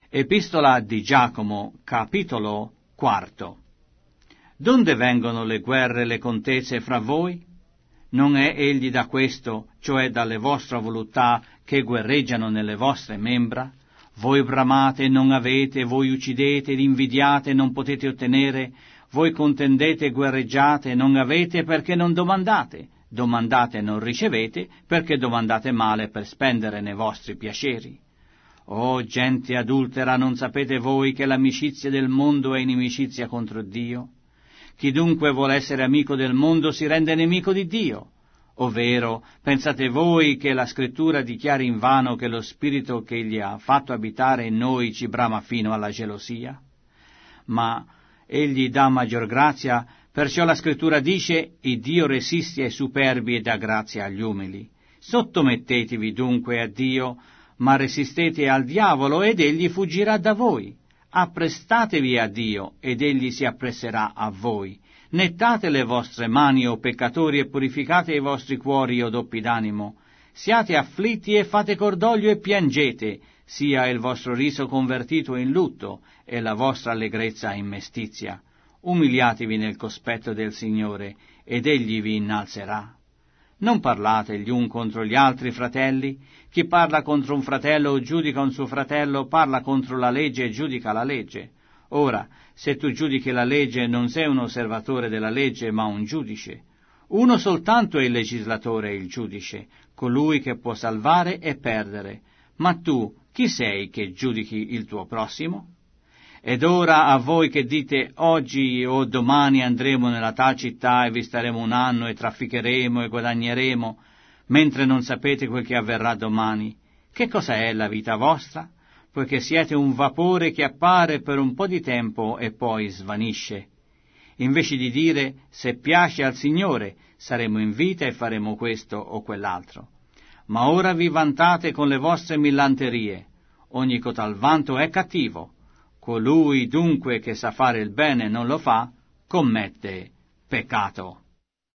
Epistola di Giacomo, capitolo 4. Donde vengono le guerre e le contese fra voi? Non è egli da questo, cioè dalle vostre voluttà, che guerreggiano nelle vostre membra? Voi bramate e non avete, voi uccidete ed invidiate e non potete ottenere, voi contendete e guerreggiate e non avete perché non domandate, domandate e non ricevete perché domandate male per spendere nei vostri piaceri. O gente adultera, non sapete voi che l'amicizia del mondo è inimicizia contro Dio? Chi dunque vuole essere amico del mondo si rende nemico di Dio. Ovvero, pensate voi che la Scrittura dichiari invano che lo Spirito che Egli ha fatto abitare in noi ci brama fino alla gelosia? Ma Egli dà maggior grazia, perciò la Scrittura dice: «Il Dio resiste ai superbi e dà grazia agli umili». Sottomettetevi dunque a Dio, ma resistete al diavolo ed egli fuggirà da voi. Apprestatevi a Dio ed egli si appresserà a voi. Nettate le vostre mani, o peccatori, e purificate i vostri cuori, o doppi d'animo. Siate afflitti e fate cordoglio e piangete, sia il vostro riso convertito in lutto e la vostra allegrezza in mestizia. Umiliatevi nel cospetto del Signore ed egli vi innalzerà. Non parlate gli un contro gli altri, fratelli. Chi parla contro un fratello o giudica un suo fratello parla contro la legge e giudica la legge. Ora, se tu giudichi la legge, non sei un osservatore della legge, ma un giudice. Uno soltanto è il legislatore e il giudice, colui che può salvare e perdere. Ma tu, chi sei che giudichi il tuo prossimo? Ed ora a voi che dite: oggi o domani andremo nella tal città e vi staremo un anno e trafficheremo e guadagneremo, mentre non sapete quel che avverrà domani. Che cosa è la vita vostra? Poiché siete un vapore che appare per un po' di tempo e poi svanisce. Invece di dire: se piace al Signore, saremo in vita e faremo questo o quell'altro. Ma ora vi vantate con le vostre millanterie. Ogni cotal vanto è cattivo. Colui dunque che sa fare il bene e non lo fa, commette peccato.